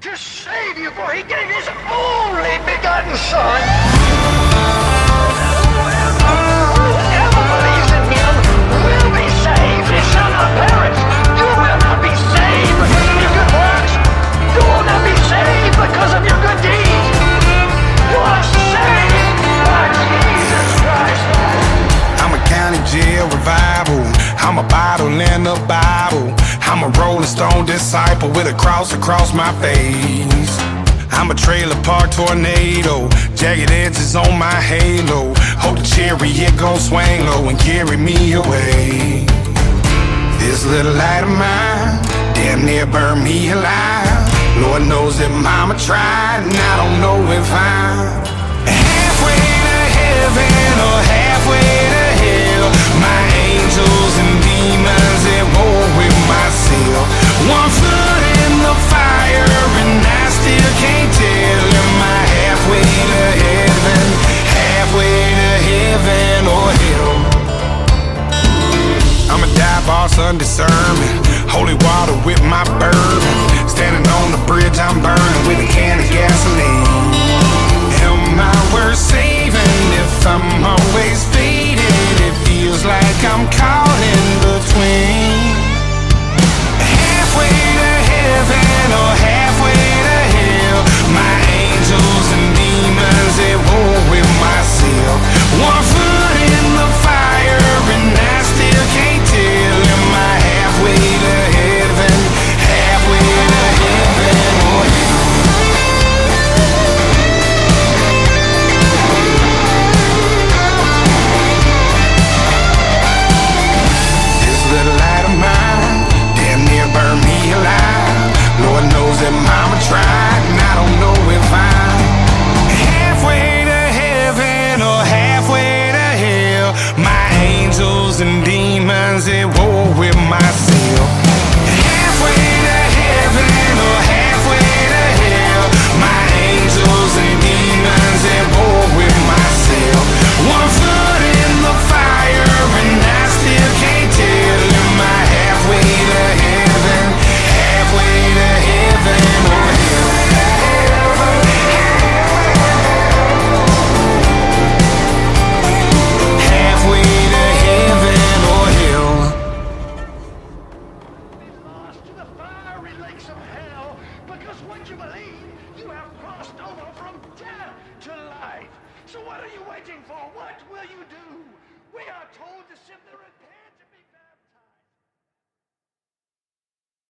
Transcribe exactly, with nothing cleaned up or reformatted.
to save you, for he gave his only begotten Son. Whoever believes in him will be saved. It shall not perish. You will not be saved because of your good works. You will not be saved because of your good deeds. You are saved by Jesus Christ. I'm a county jail revival. I'm a bottle in the Bible. I'm a rolling stone disciple with a cross across my face. I'm a trailer park tornado, jagged edges on my halo. Hope the chariot gon' swing low and carry me away. This little light of mine damn near burned me alive. Lord knows that mama tried, and I don't know if I'm halfway to heaven or halfway to hell. My angels and demons at war with myself. One foot in the fire and I still can't tell. Am I halfway to heaven, halfway to heaven or hell? I'm a dive bar Sunday sermon, holy water with my bourbon. Standing on the bridge I'm burning with a can of gasoline. Am I worth saving if I'm always faded? It feels like I'm caught in between. Halfway to heaven or halfway to hell. My angels and demons at war with myself. One foot in the fire and I still can't tell. Am I halfway to heaven, halfway to heaven or hell? This little light of mine damn near burned me alive. Lord knows that mama tried, and I don't know if I'm halfway to heaven or halfway to hell. My angels and demons at war with myself. Halfway to heaven or halfway to hell. My angels and demons at war with myself. One foot in the fire and I still can't tell. Am I halfway to heaven, halfway to heaven or hell? Halfway to heaven or hell? Lost to the fiery lakes of hell, because once you believe, you have crossed over from death to life. So what are you waiting for? What will you do? We are told to sit there and